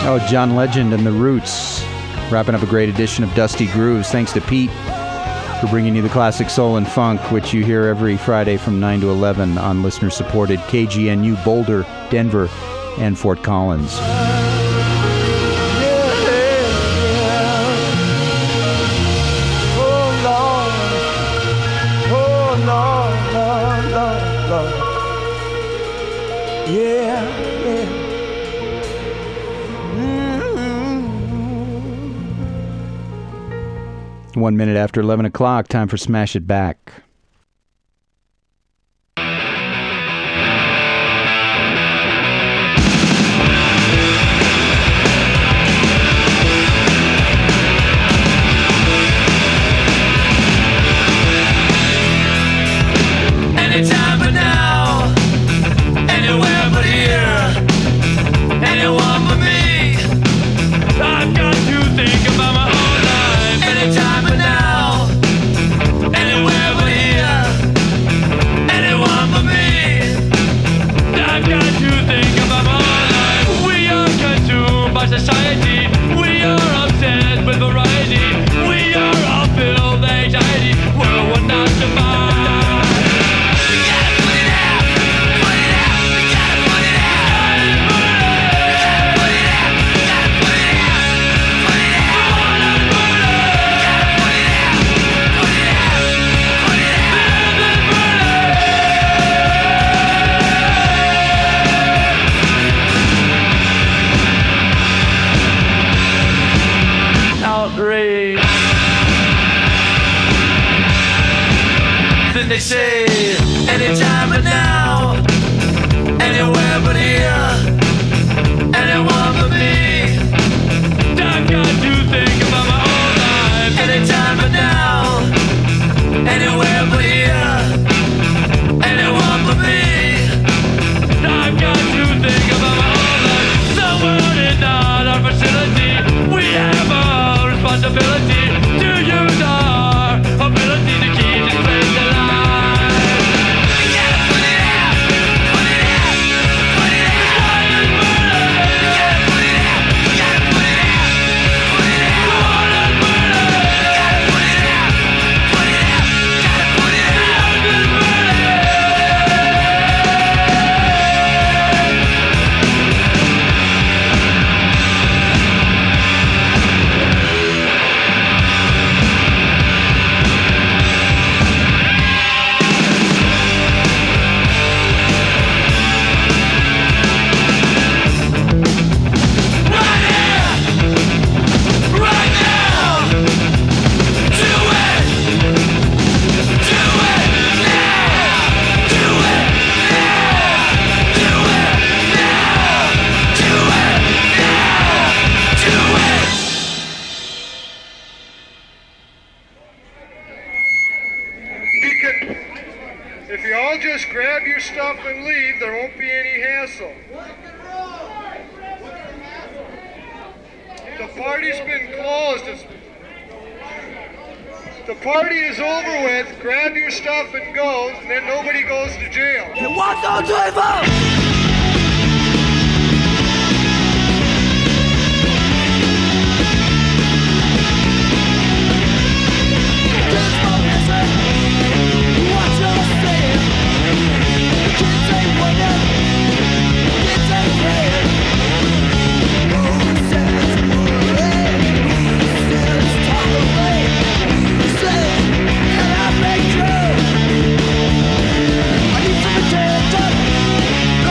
Oh, John Legend and the Roots. Wrapping up a great edition of Dusty Grooves. Thanks to Pete for bringing you the classic soul and funk, which you hear every Friday from 9 to 11 on listener-supported KGNU, Boulder, Denver, and Fort Collins. Yeah, yeah. 1 minute after 11 o'clock, time for Smash It Back. Anytime but now, anywhere but here, anyone but me. I've got to think about my own life. Anytime but now, anywhere but here, anyone but me. I've got to think about my own life. We are consumed by society. We are obsessed with variety. We are all filled with anxiety. World will not survive. Then they say, anytime but now, anywhere but here, anyone but me. I've got to think about my own life. Anytime but now, anywhere but here, anyone but me. I've got to think about my own life. The world is not our facility. We have a responsibility to use our ability to keep this place alive. If you all just grab your stuff and leave, there won't be any hassle. The party's been closed. The party is over with. Grab your stuff and go, and then nobody goes to jail. And walk on to a vote! I need some attention.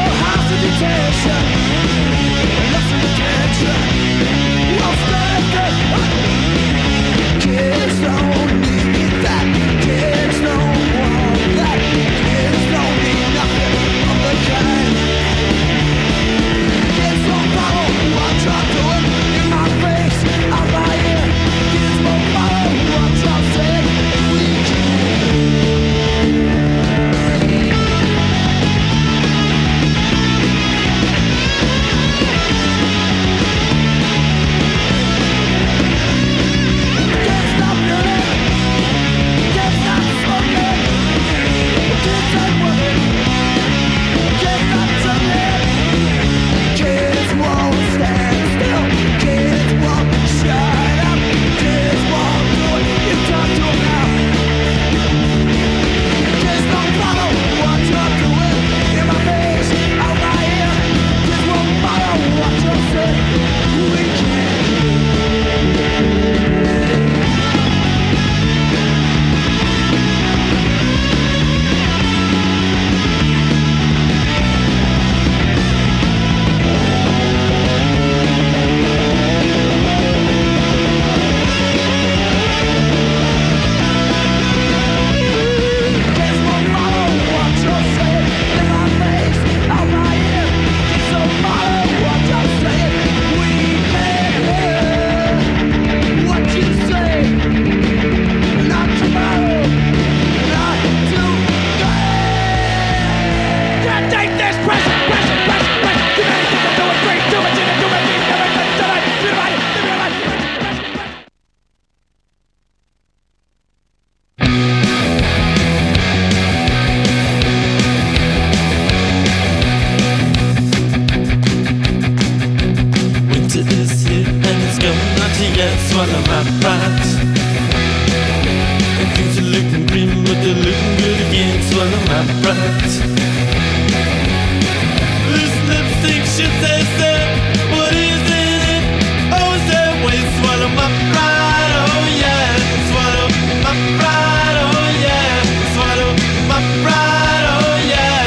yeah, swallow my pride. And things are looking grim, but they're looking good again, swallow my pride. This lipstick shit they said, what is in it? Oh, is that way, swallow my pride, oh yeah, swallow my pride, oh yeah, swallow my pride, oh yeah.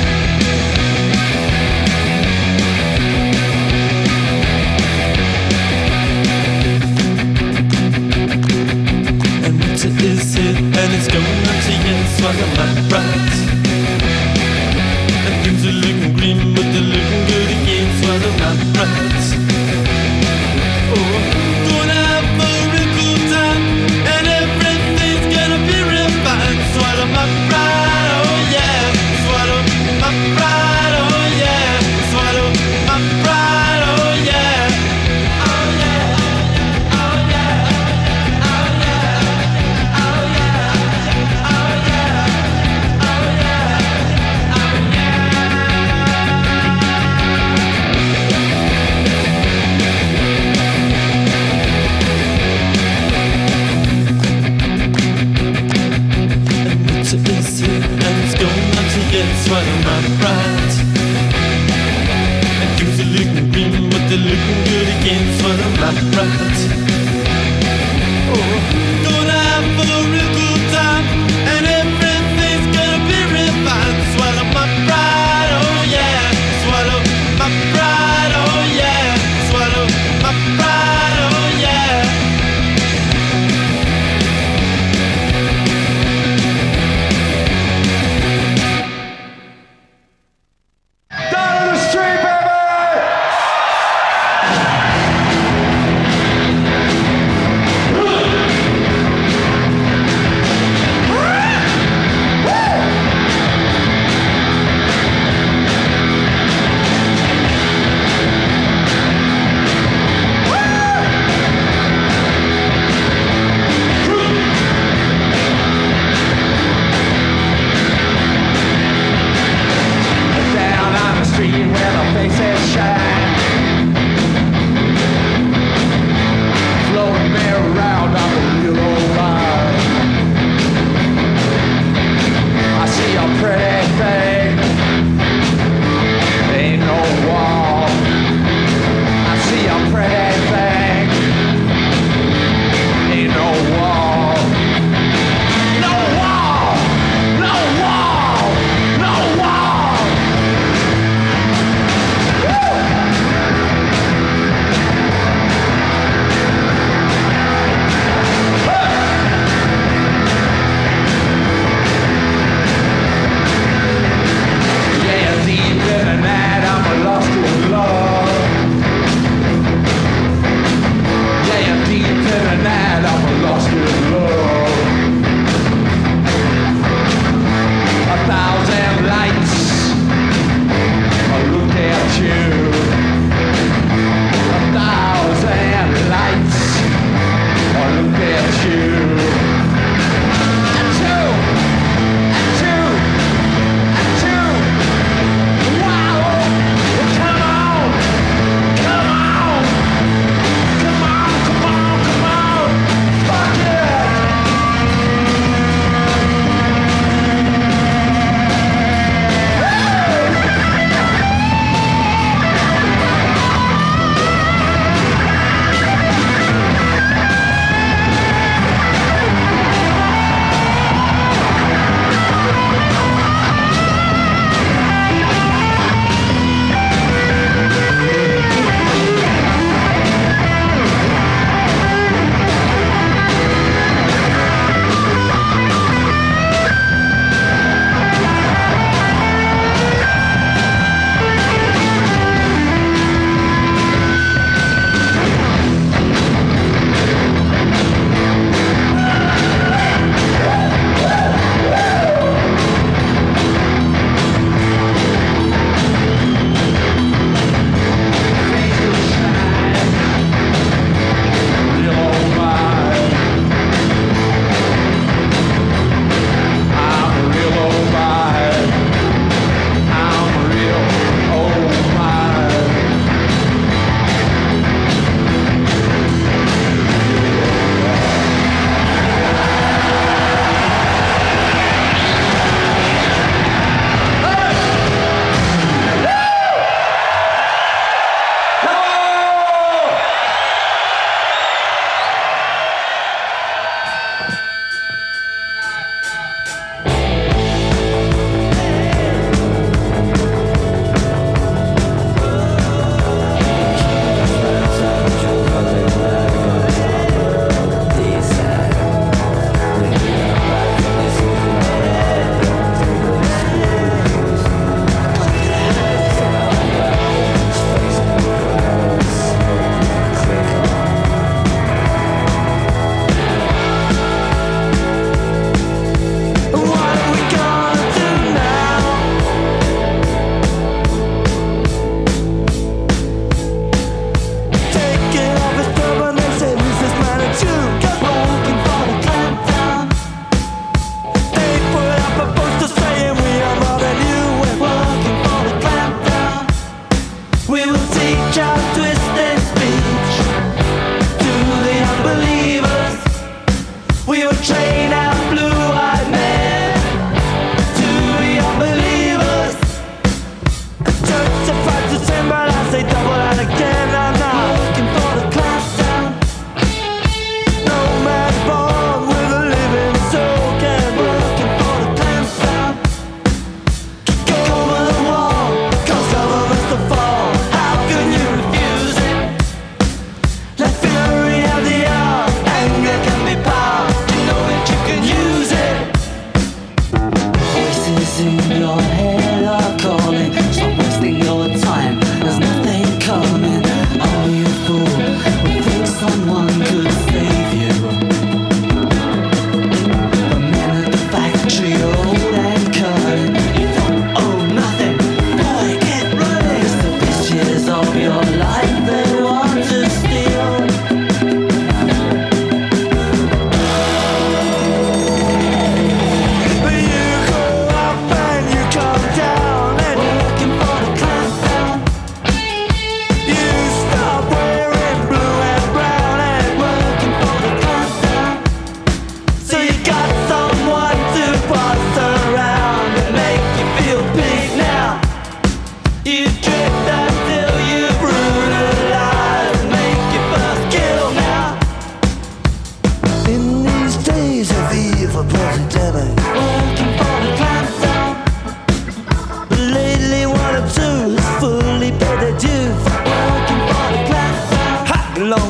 And winter is here, and it's going on to you, swallow my pride. And things are looking grim, but they're looking good again, swallow my pride. Oh, gonna have a real cool time, and everything's gonna be real fine. Swallow my pride, oh yeah, swallow my pride, oh yeah, swallow my pride, oh yeah. Oh yeah, oh yeah, oh yeah, oh yeah, oh yeah, oh yeah, oh And winter is here, and it's going on to get swallow my pride. And things are looking grim, but they're looking good again, swallow my pride. Oh, gonna have a real good time, and everything's gonna be real fine. Swallow my pride, oh yeah, swallow my pride, oh yeah, swallow my pride, oh yeah. Down on the street, baby!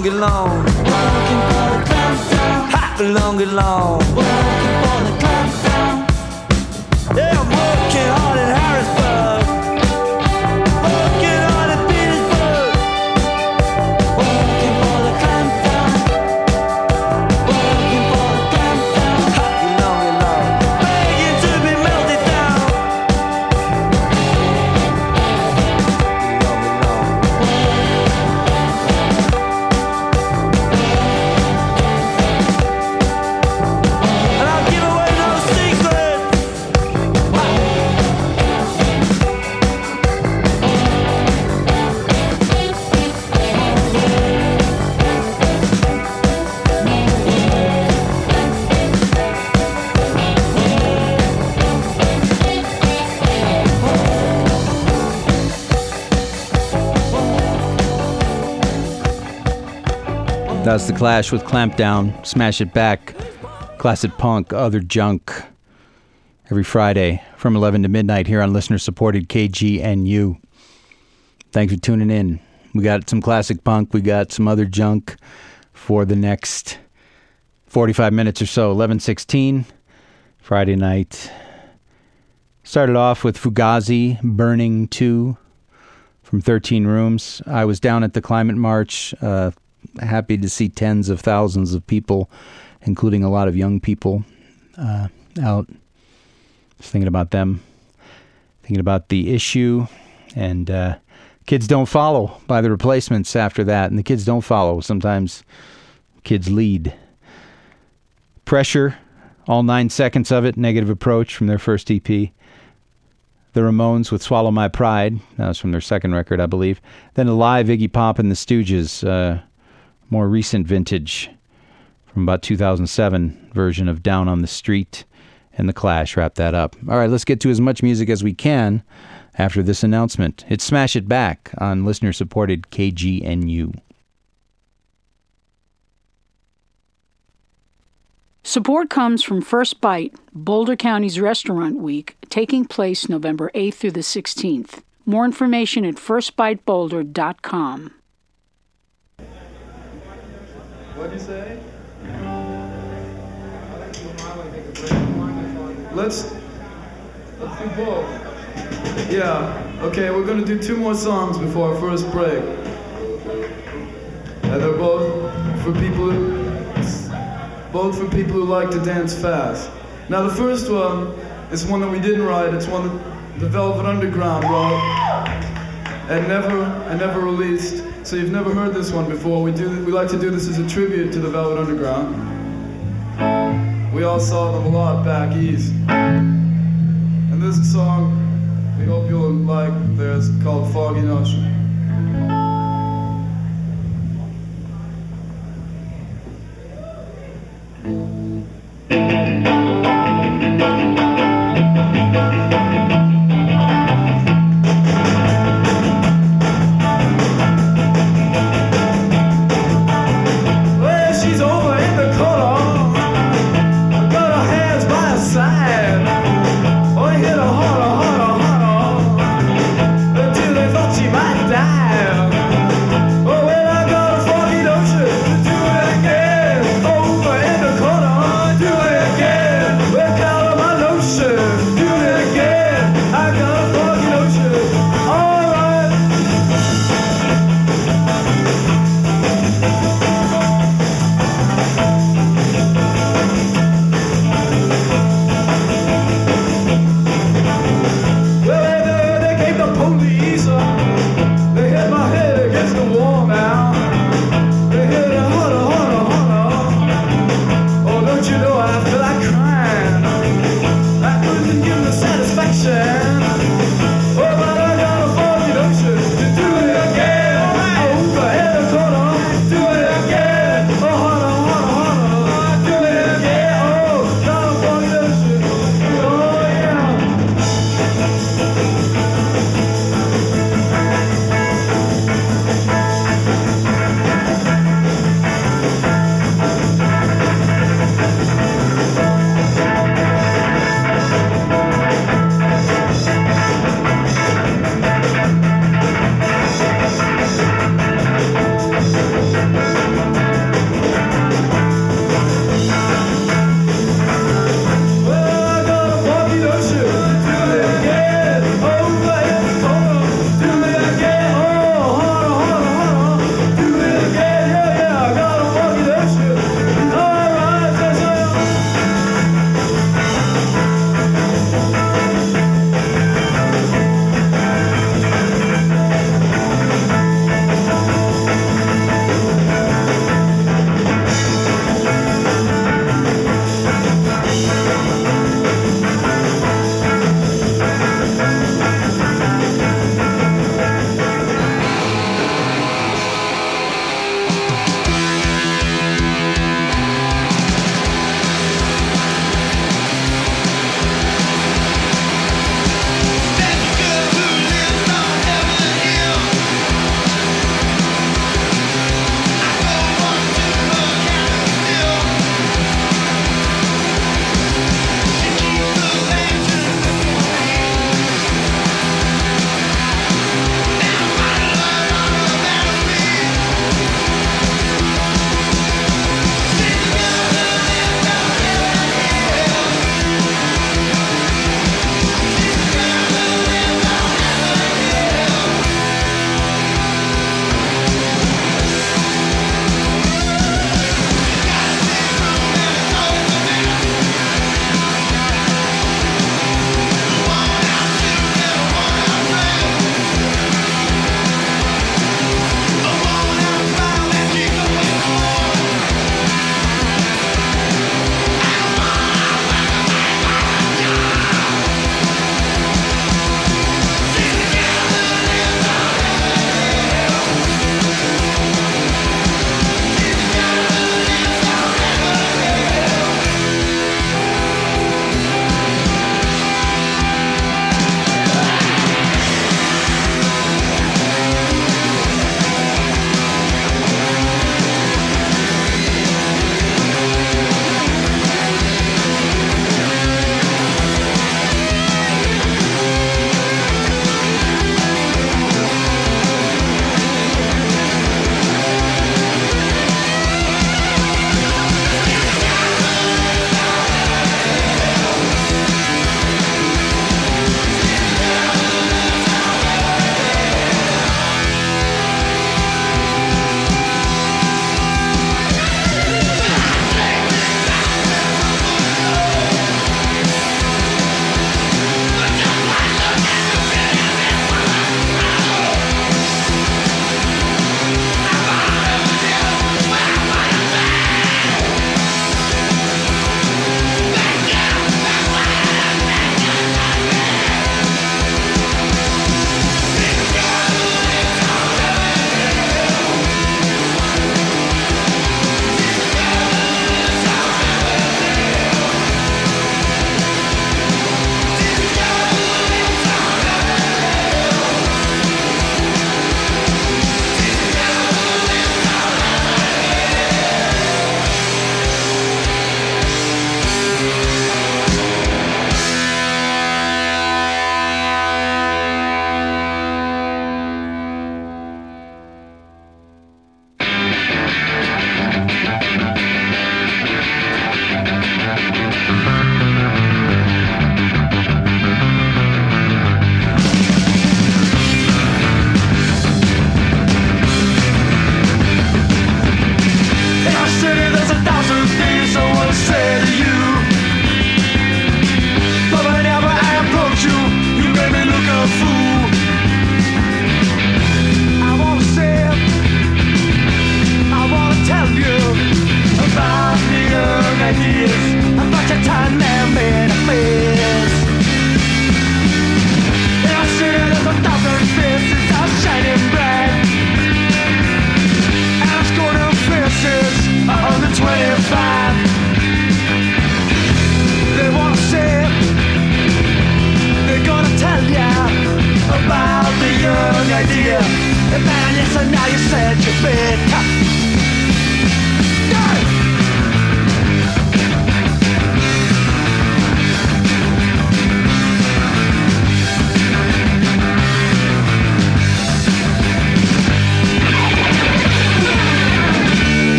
long and long. Working for the clampdown. Hot long and long. Working for the clampdown. Yeah, I'm working hard in Harrisburg. Working hard in Petersburg. Working for the clampdown. Working for the clampdown. Hot long and long. Begging to be melted down. Long and long. And I'll give away no secrets. That's The Clash with Clampdown, Smash It Back, Classic Punk, Other Junk, every Friday from 11 to midnight here on listener-supported KGNU. Thanks for tuning in. We got some classic punk, we got some other junk for the next 45 minutes or so. 11:16, Friday night. Started off with Fugazi, Burning 2 from 13 Rooms. I was down at the Climate March, happy to see tens of thousands of people, including a lot of young people, out. Just thinking about them, thinking about the issue, and kids don't follow by the replacements after that, and the kids don't follow. Sometimes kids lead. Pressure, all 9 seconds of it, Negative Approach from their first EP. The Ramones with Swallow My Pride, that was from their second record, I believe. Then a live Iggy Pop and the Stooges, more recent vintage from about 2007 version of Down on the Street, and The Clash wrap that up. All right, let's get to as much music as we can after this announcement. It's Smash It Back on listener-supported KGNU. Support comes from First Bite, Boulder County's Restaurant Week, taking place November 8th through the 16th. More information at firstbiteboulder.com. What'd you say? Let's do both. Yeah. Okay, we're gonna do 2 more songs before our first break. And they're both for people who like to dance fast. Now the first one is one that we didn't write. It's one that the Velvet Underground wrote and never released. So you've never heard this one before. We like to do this as a tribute to the Velvet Underground. We all saw them a lot back east. And this is a song we hope you'll like. It's called Foggy Notion. Until they thought she might die.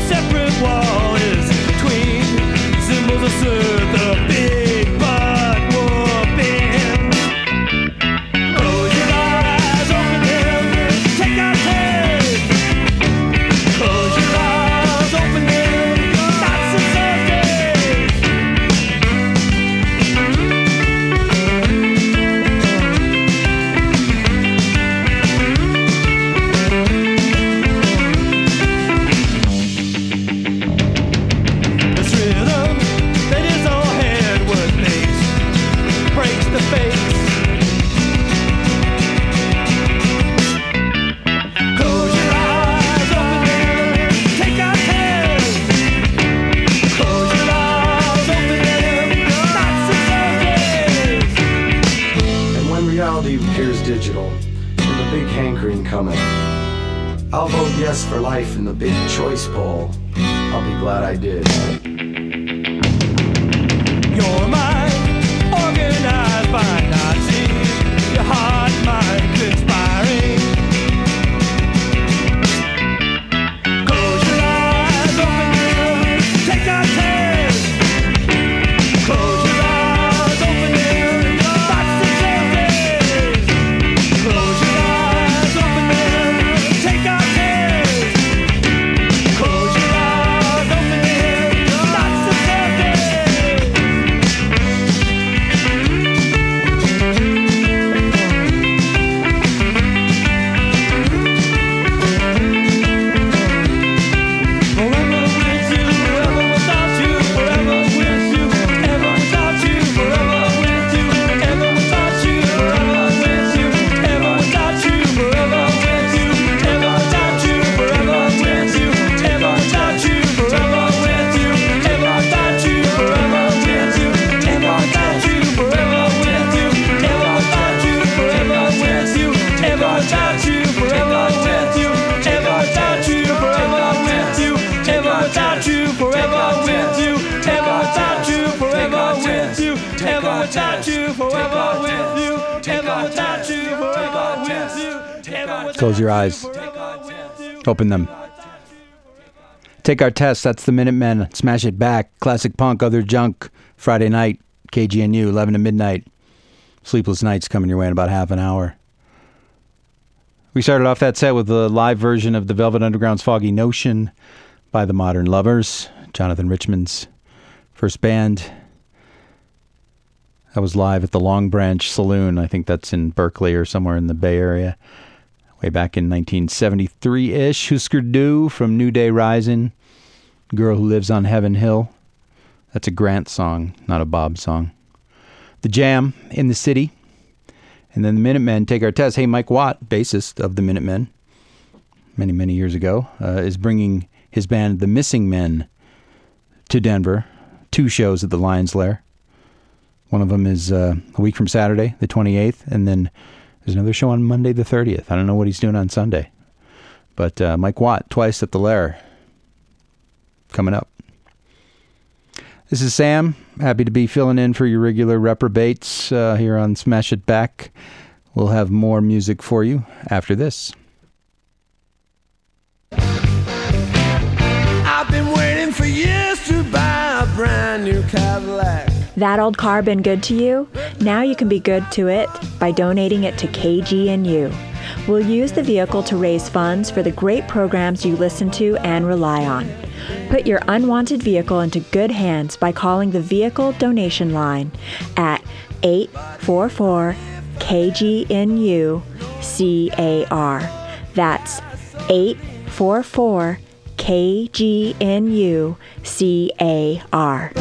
separate wall is between symbols assert the big butt whooping. Close your eyes, open them, take our taste. Close your eyes, open them, that's the surface. This rhythm that is all head what makes breaks the face. Close your eyes, open them, take our taste. Close your eyes, open them, that's the surface. And when reality appears digital, with a big hankering coming, I'll vote yes for life in the big choice poll. I'll be glad I did. Your mind organized by Nazis, your heart mind conspiring. Close your eyes, open them, take our test. Close your eyes, open them, that's the surface. Close your eyes, open them, take our test. Close your eyes, open them, that's the surface. Forever with you, forever without you, forever with you, ever without you, forever with you, ever without you, forever with you, ever without you, forever with you, ever without you, forever with you, ever without you, forever with you, ever without you, forever with you, ever without you, forever with you, ever without you, forever with you, ever without you, forever with you, ever without you, forever with you, ever without you, forever with you, ever without you, forever with you, ever without you, forever with you, ever without you, forever with you, ever without Close your eyes. Open them. Take our test. That's the Minutemen. Smash it back. Classic punk, other junk. Friday night. KGNU, 11 to midnight. Sleepless Nights coming your way in about half an hour. We started off that set with the live version of the Velvet Underground's Foggy Notion by the Modern Lovers, Jonathan Richman's first band. That was live at the Long Branch Saloon. I think that's in Berkeley or somewhere in the Bay Area. Way back in 1973-ish. Husker Du from New Day Rising. Girl Who Lives on Heaven Hill. That's a Grant song, not a Bob song. The Jam, In the City. And then the Minutemen, Take Our Test. Hey, Mike Watt, bassist of the Minutemen, many, many years ago, is bringing his band, The Missing Men, to Denver. 2 shows at the Lion's Lair. One of them is a week from Saturday, the 28th, and then there's another show on Monday, the 30th. I don't know what he's doing on Sunday. But Mike Watt, twice at the Lair, coming up. This is Sam. Happy to be filling in for your regular reprobates here on Smash It Back. We'll have more music for you after this. I've been waiting for years to buy a brand new Cadillac. That old car been good to you? Now you can be good to it by donating it to KGNU. We'll use the vehicle to raise funds for the great programs you listen to and rely on. Put your unwanted vehicle into good hands by calling the Vehicle Donation Line at 844-KGNU-CAR. That's 844-KGNU-CAR.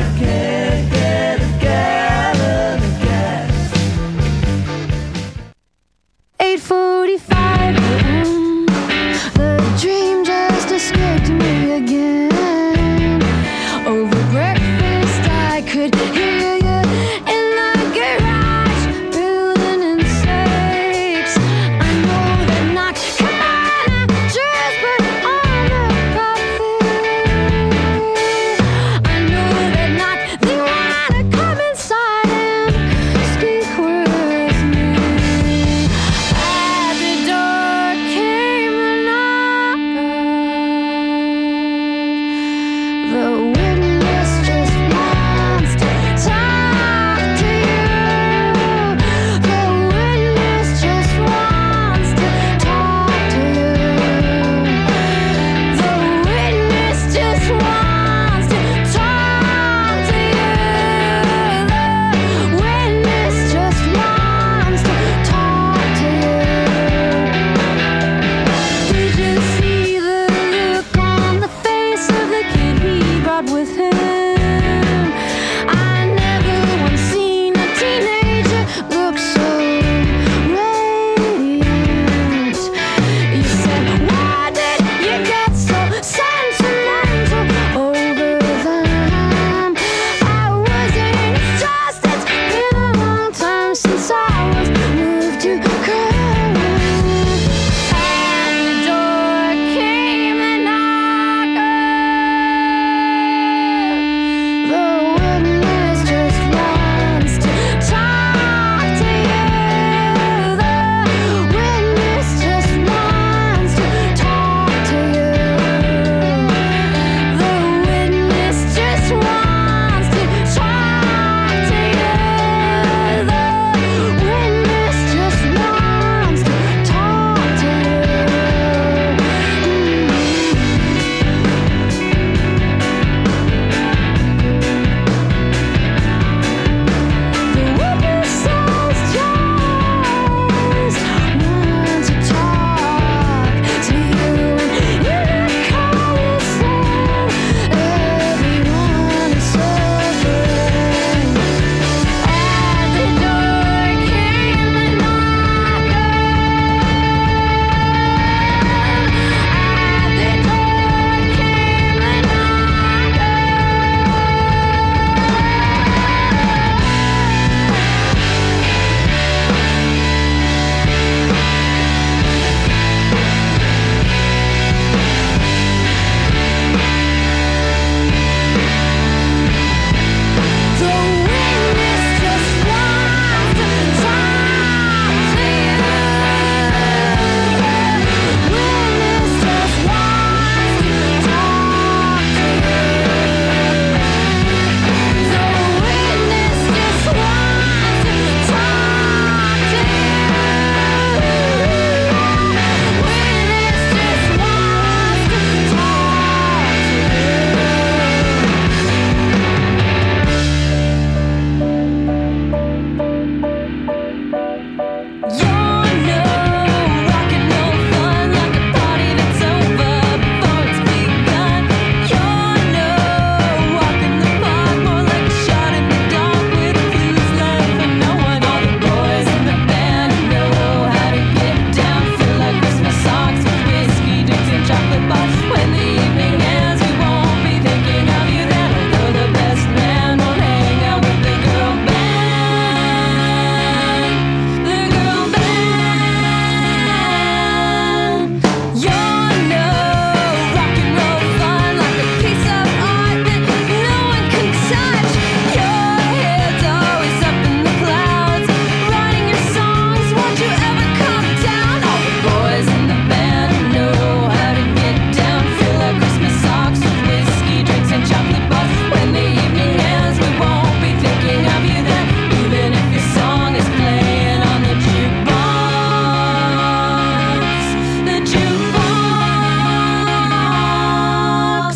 8:45 a.m. The dream just escaped me again. Over breakfast I could hear you in the garage, building in sakes. I know they're not managers, but on the coffee. I know they're not. They wanna come inside and speak with me. At the door came a knock. out with him. I never once seen a teenager look so radiant. You said, why did you get so sentimental over them? I wasn't interested. It's been a long time since I was moved to Curve. At the door came the knocker. The witness just wants to talk to you. The witness just wants to talk to you. The witness just wants to talk to you. The witness just wants to talk to you. The witness says just want to talk to you. And you recall you said everyone is suffering. At the door came the knocker. At the door came the knocker. The witness just wants to talk to you. Witness just wants to talk to you. The witness just wants to talk to you. Witness just wants to You're no rock and roll fun, like a party that's over before it's begun. You're no walk in the park, more like a shot in the dark with clues left for no one. All the boys in the band know how to get down, fill like Christmas socks with whiskey, drinks, and chocolate bars. When the evening ends, we won't be thinking of you then. Although the best man won't hang out with the girl band. The girl band. You're no rock and roll fun, like a piece of art that no one can touch. Your head's always up in the clouds, writing your songs. Won't you ever come down? All the boys in the band know how to get down, fill up Christmas socks with whiskey, drinks, and chocolate bars. When the evening ends, we won't be thinking of you then, even if your song is playing on the jukebox. The jukebox.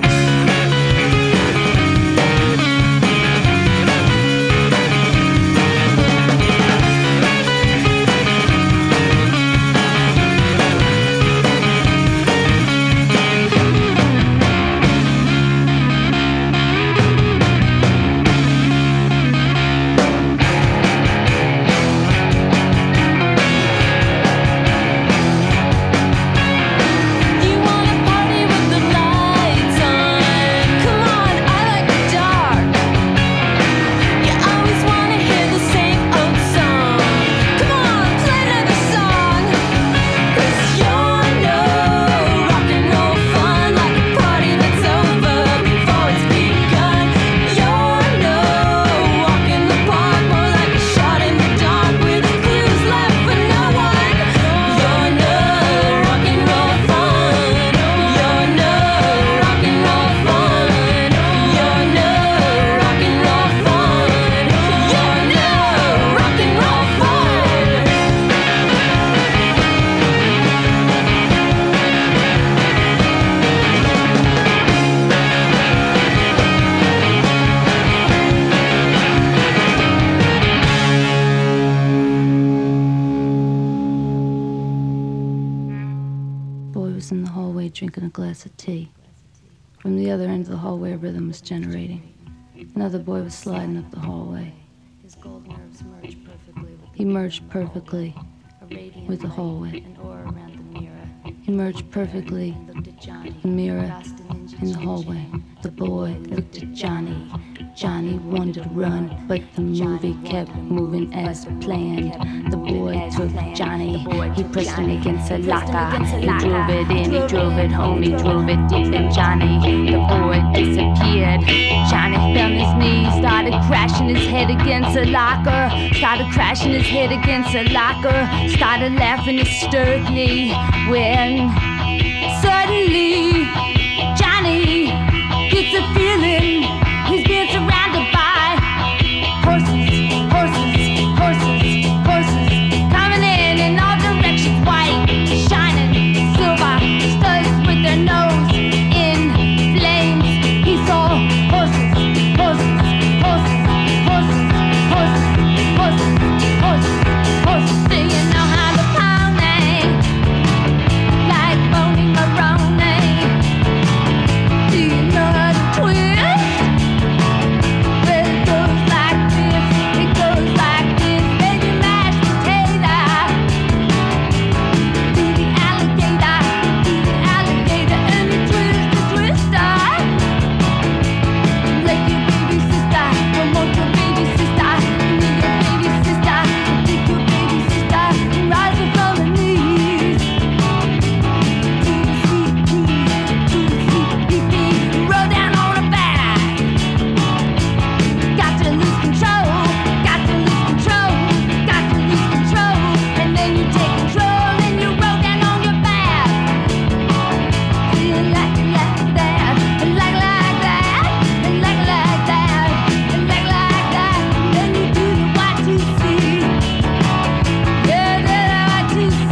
You wanna party with the lights on? Come on, I like the dark. You always wanna hear the same old song. Come on, play another song. 'Cause you're no rock and roll fun, like a party that's over before it's begun. You're no walk in the park, more like a shot in the dark with clues left for no one. You're no rock and roll fun. You're no rock and roll fun. You're no rock and roll fun. You're no rock and roll fun. Boy was in the hallway drinking a glass of tea. From the other end of the hallway, a rhythm was generating. Another boy was sliding up the hallway. His gold nerves merged perfectly with He merged perfectly with the hallway. an aura around the mirror. He merged perfectly Looked at Johnny. the mirror Lost an inch in the hallway. The boy looked at Johnny. Johnny wanted to run, but the movie kept moving as planned. The boy took Johnny. He pressed him against a locker. He drove it in, he drove it home, he drove it deep in Johnny. The boy disappeared. Johnny fell on his knees, started crashing his head against a locker. Started crashing his head against a locker. Started laughing hysterically when suddenly Johnny gets a feeling he's being surrounded by horses, horses, horses, horses, coming in all directions, white, shining, silver, studs with their nose in flames. He saw horses, horses, horses, horses, horses, horses, horses, horses. Do you know how to pony? Like Boney Maroney. Do you know how to twist? Well, it goes like this, it goes like this. Baby mashed potato. Do the alligator, and you twist the twister. Like your baby sister, don't want your baby sister. You need your baby sister, take your baby sister, and rise up from the knees. To the sweet pea, roll down on her back. Got to lose control, got to lose control, got to lose control, and then you take control and you roll down on your back. Feel like that, like that, and like that, and like that, and then you do the Y2C. Yeah, the Y2C.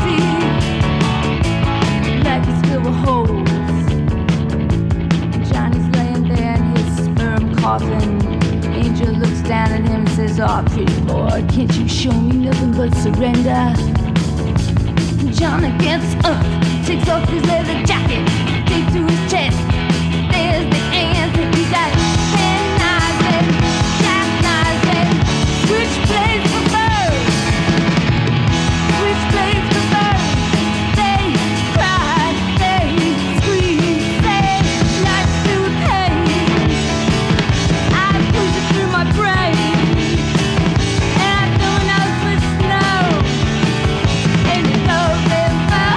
Life is filled with holes. Johnny's laying there in his sperm coffin. Angel looks down at him and says, "Oh, pretty boy, can't you show me nothing but surrender?" Johnny gets up, takes off his leather jacket, takes to his chest. There's the answer. He got penknives and jackknives and switchblades for birds. Switchblades for birds. They cry, they scream, they like to pain. I push it through my brain, and I fill my nose with snow. And you go Rambo,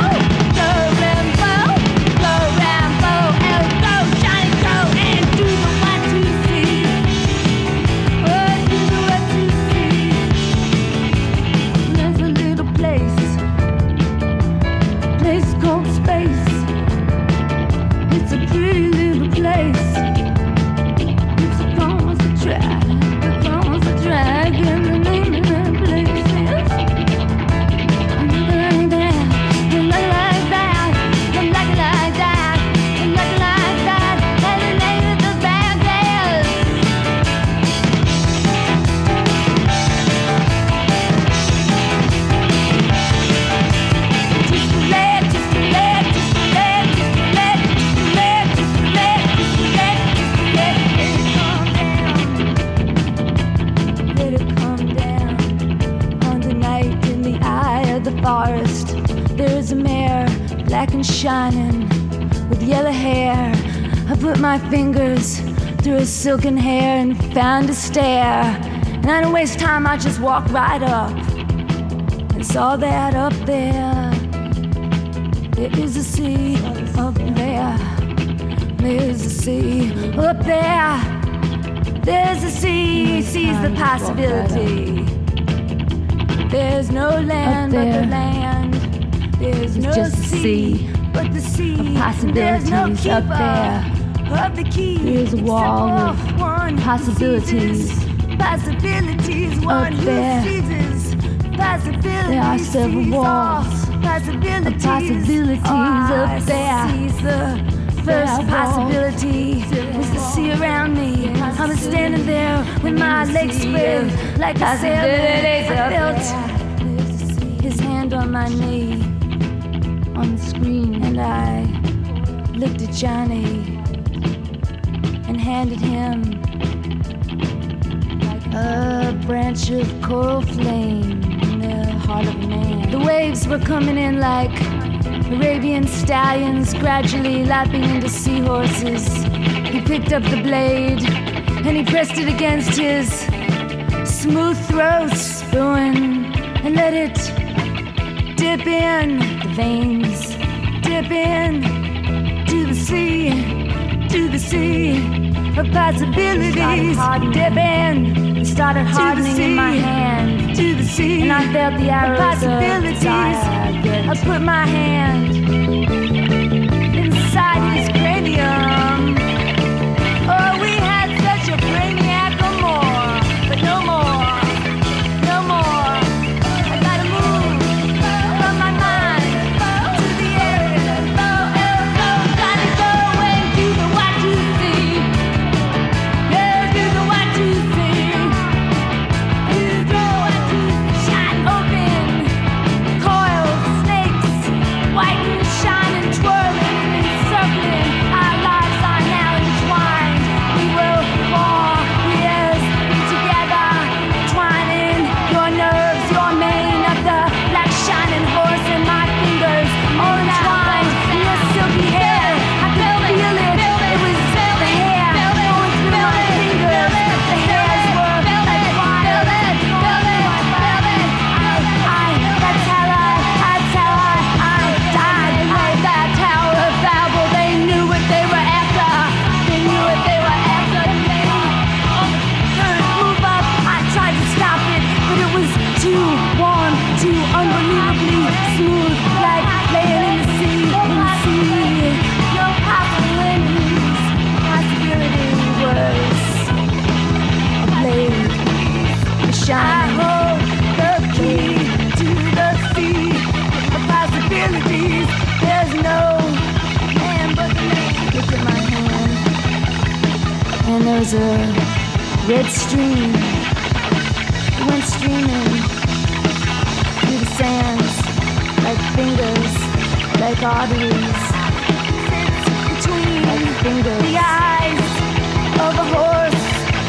and go Johnny, go and do the Y2C. Oh, do the Y2C. There's a little place called space. It's a pretty little place. It's a constant drag, and the name of that place is like that, and like that, and like that, and like that, and the name of the band is. Just a leg, just a leg, just a leg, just a leg, just a leg, just a leg, just a leg, let it come down. On the night in the eye of the forest, there is a mare, black and shining, with yellow hair. I put my fingers through her silken hair and found a stair. And I didn't waste time, I just walked right up and saw that up there. There is a sea up there. There's a sea up there. There's a sea, sees the possibility. There's no land but the land. There's no sea but the sea. Of possibilities There's no up there. of the key. There's a wall of except for one who possibilities seizes possibilities. One who there. seizes possibilities. There are several Sees walls all possibilities. of possibilities I up there. seize the first possibility was to see around me. I was standing there with my legs spread like a sailor. I felt his hand on my knee on the screen, and I looked at Johnny. handed him a branch of coral flame in the heart of a man. The waves were coming in like Arabian stallions, gradually lapping into seahorses. He picked up the blade and he pressed it against his smooth throat, spewing, and let it dip in the veins, dip in to the sea of possibilities. Dip in, it started hardening in my hand, to the sea, and I felt the arrows of possibilities. I put my hand inside his cranium. Oh, we had such a brainiac or more, but no more, no more. I gotta move from my mind to the area. Gotta go and do the what you see. Yeah, do the what you see. Do the what you shine open. Coils, snakes, white and shining, twirling and circling. Our lives are now entwined. We will fall years together, twining your nerves, your mane of the black shining horse, and my fingers all entwined in your silky hair. I could feel it. It was the hair going through my fingers. The hairs were like wire going through my body. That's how I died below that Tower of Babel. They knew what they were after. They knew what they were after. Couldn't move up. I tried to stop it, but it was too warm, too unbelievably smooth, like laying in the sea, No possibilities. Possibility was a blade, a shine. I hold the key to the sea of possibilities. There's no man but the man. Look at my hand, and there's a red stream. It went streaming through the sands like fingers, like arteries. Between like fingers, the eyes of a horse.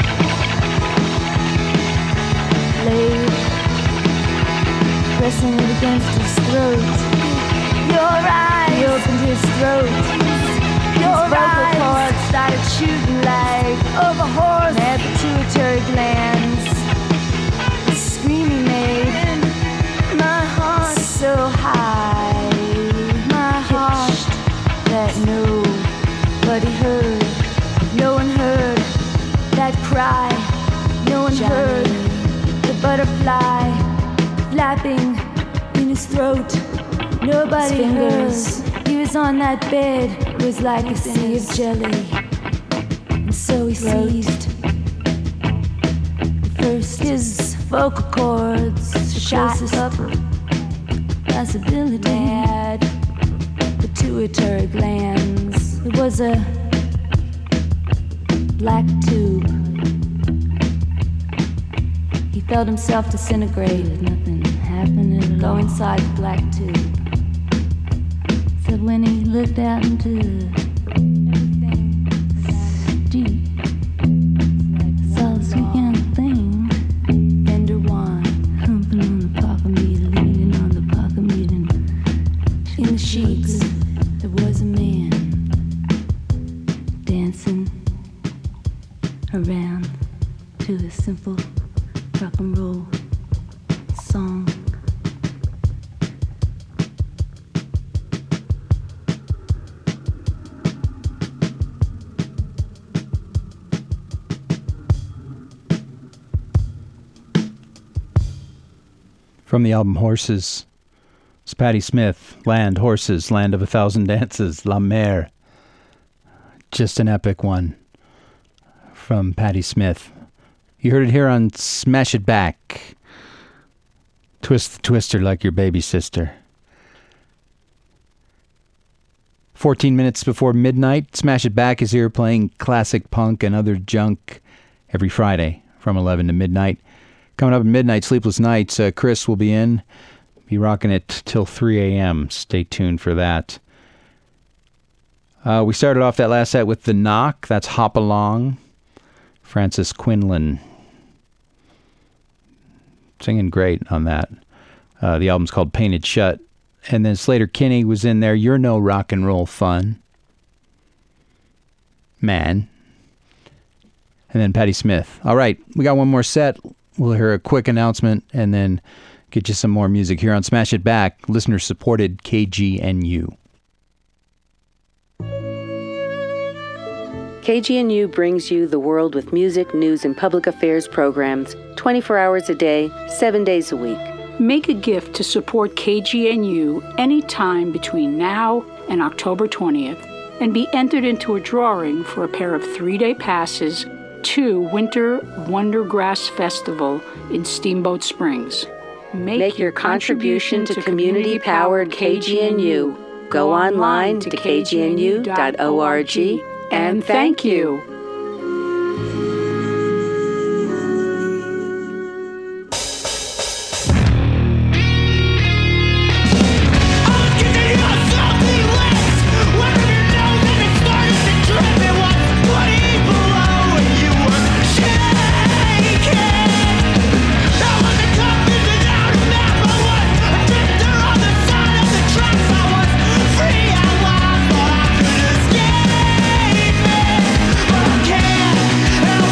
Blade pressing it against his throat. Your eyes, he opened his throat. Your vocal cords started shooting like of a horse. Had pituitary glands. The scream he made, my heart so high, my heart that nobody heard. No one heard that cry. No one heard the butterfly flapping in his throat. Nobody heard. He was on that bed. It was like a sea of jelly. And so he seized. First his vocal cords shot up. Possibility had pituitary glands. It was a black tube. He felt himself disintegrate. Nothing happened at all. Go inside the black tube. Said when he looked out into everything deep, saw the sweet young thing, Fender wine, humping on the pocket meter, leaning on the pocket meter. In the sheets, there was a man dancing around to a simple rock and roll song. From the album Horses, it's Patti Smith, Land, Horses, Land of a Thousand Dances, La Mer. Just an epic one from Patti Smith. You heard it here on Smash It Back. Twist the twister like your baby sister. 14 minutes before midnight, Smash It Back is here playing classic punk and other junk every Friday from 11 to midnight. Coming up at midnight, Sleepless Nights, Chris will be in. Be rocking it till 3 a.m. Stay tuned for that. We started off that last set with The Knock. That's Hop Along. Francis Quinlan. Singing great on that. The album's called Painted Shut. And then Slater Kinney was in there. You're No Rock and Roll Fun. Man. And then Patti Smith. All right, we got one more set. We'll hear a quick announcement and then get you some more music here on Smash It Back, listener-supported KGNU. KGNU brings you the world with music, news, and public affairs programs 24 hours a day, 7 days a week. Make a gift to support KGNU anytime between now and October 20th and be entered into a drawing for a pair of 3-day passes to Winter Wondergrass Festival in Steamboat Springs. Make your contribution to community-powered KGNU. Go online to kgnu.org and thank you. Can't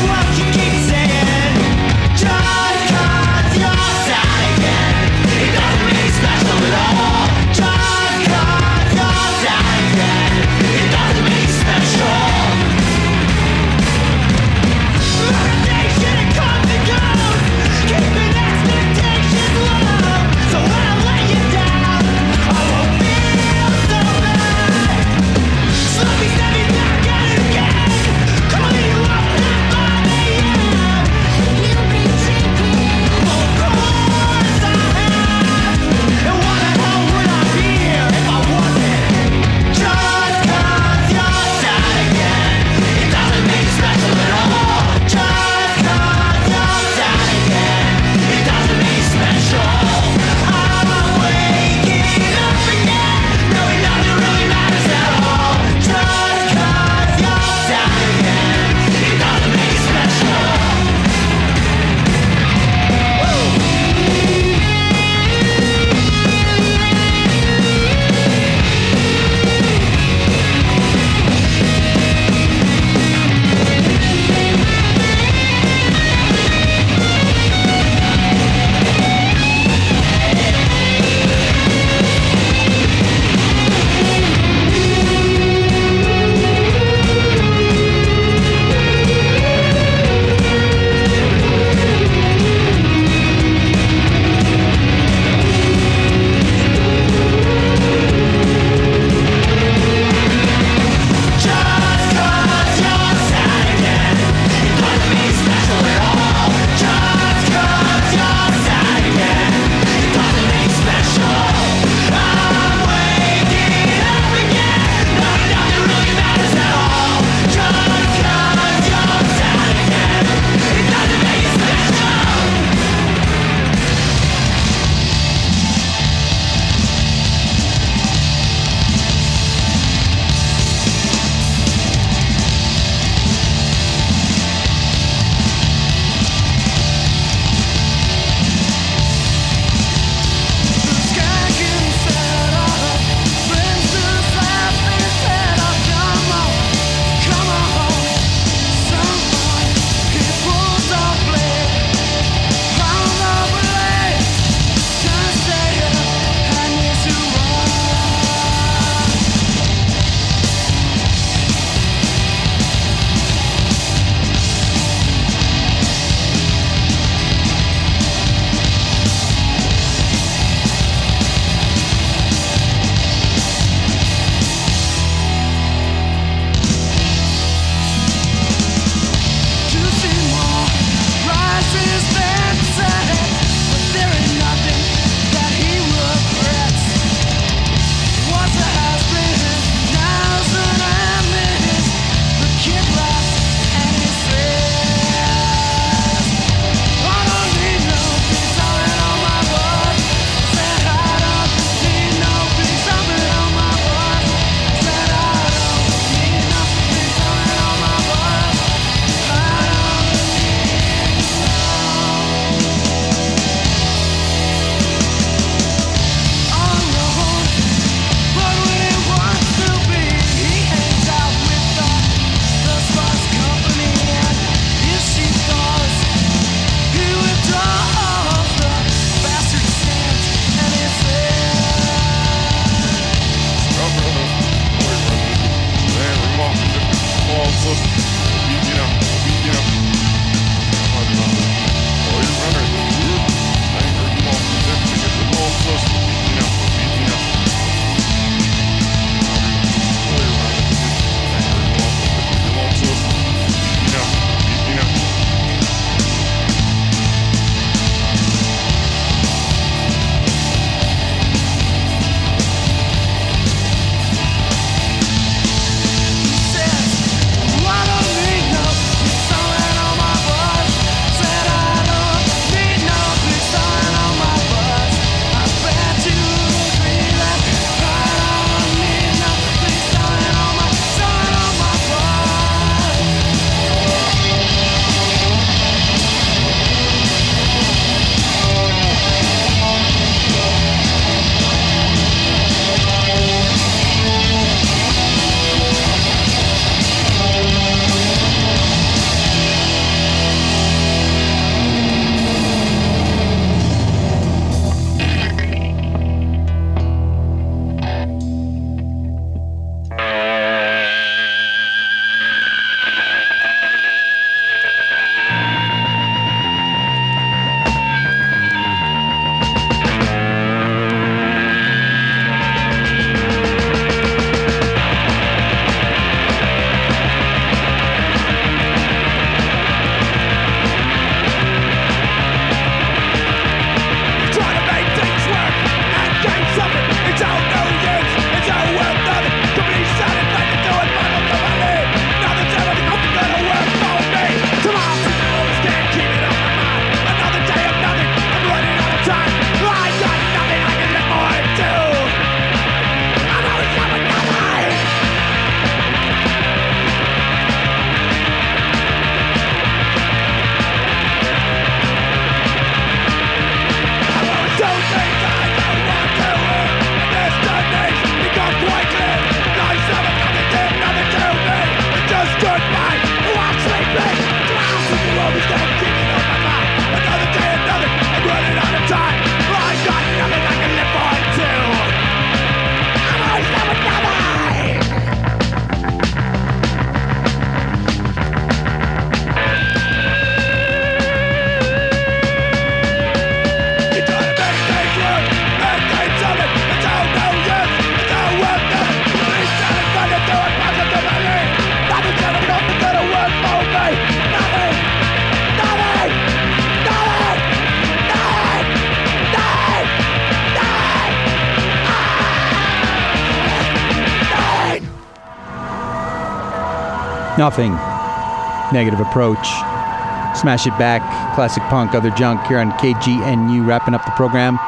Nothing. Negative Approach. Smash It Back. Classic Punk, Other Junk here on KGNU. Wrapping up the program.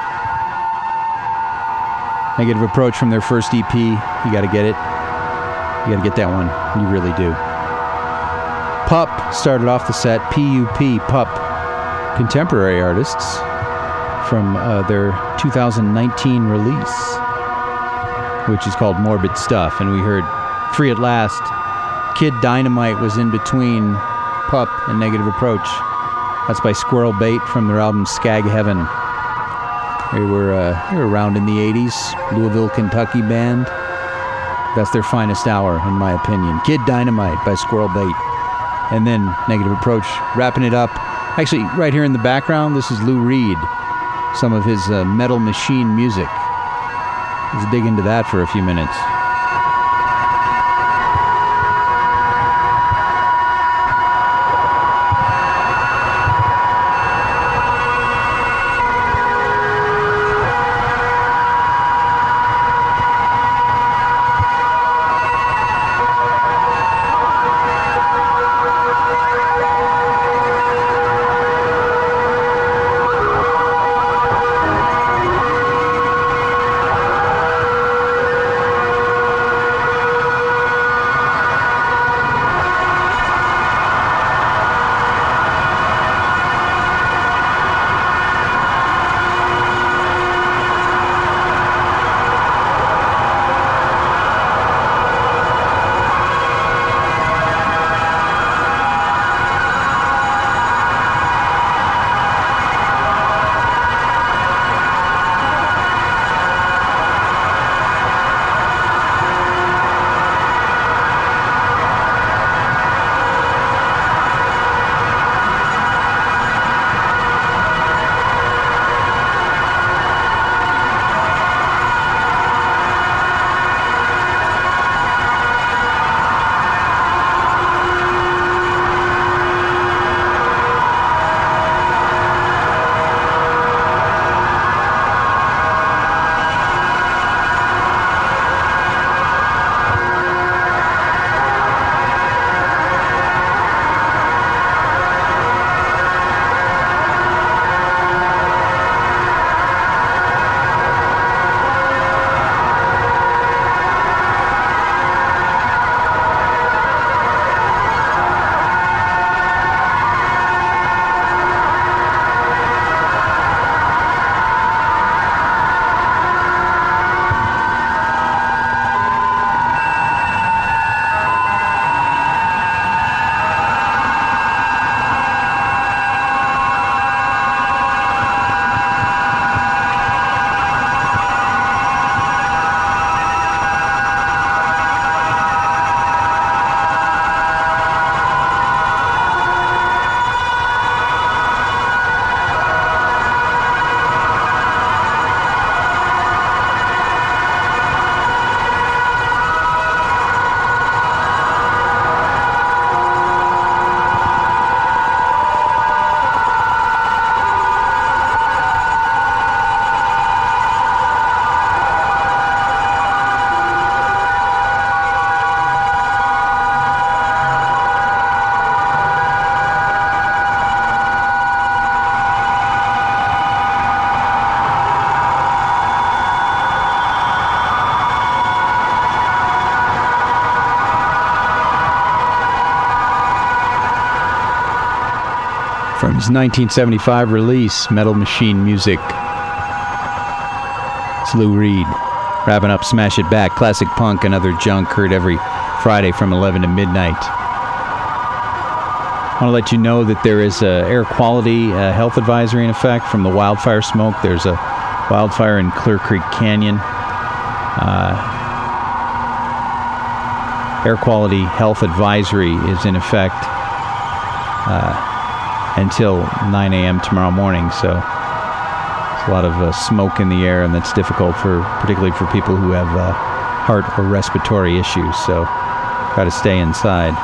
Negative Approach from their first EP. You gotta get it. You gotta get that one. You really do. Pup started off the set. P-U-P, Pup. Contemporary artists from their 2019 release, which is called Morbid Stuff. And we heard Free at Last. Kid Dynamite was in between Pup and Negative Approach. That's by Squirrel Bait from their album Skag Heaven. They were around in the 80s. Louisville, Kentucky band. That's their finest hour, in my opinion. Kid Dynamite by Squirrel Bait. And then Negative Approach, wrapping it up. Actually, right here in the background, this is Lou Reed. Some of his Metal Machine music. Let's dig into that for a few minutes. From his 1975 release, Metal Machine Music. It's Lou Reed. Wrapping up Smash It Back, Classic Punk and Other Junk, heard every Friday from 11 to midnight. I want to let you know that there is a air quality health advisory in effect from the wildfire smoke. There's a wildfire in Clear Creek Canyon. Air quality health advisory is in effect until 9 a.m. tomorrow morning, so there's a lot of smoke in the air, and that's difficult particularly for people who have heart or respiratory issues, so try to stay inside.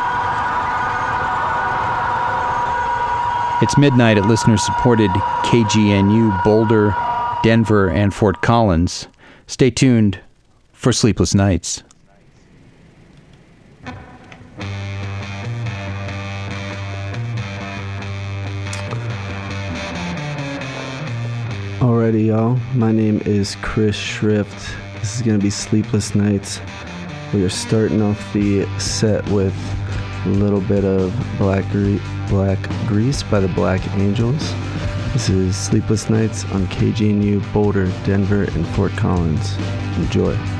It's midnight at listener-supported KGNU, Boulder, Denver, and Fort Collins. Stay tuned for Sleepless Nights. Alrighty, y'all. My name is Chris Schrift. This is going to be Sleepless Nights. We are starting off the set with a little bit of Black Grease by the Black Angels. This is Sleepless Nights on KGNU, Boulder, Denver, and Fort Collins. Enjoy.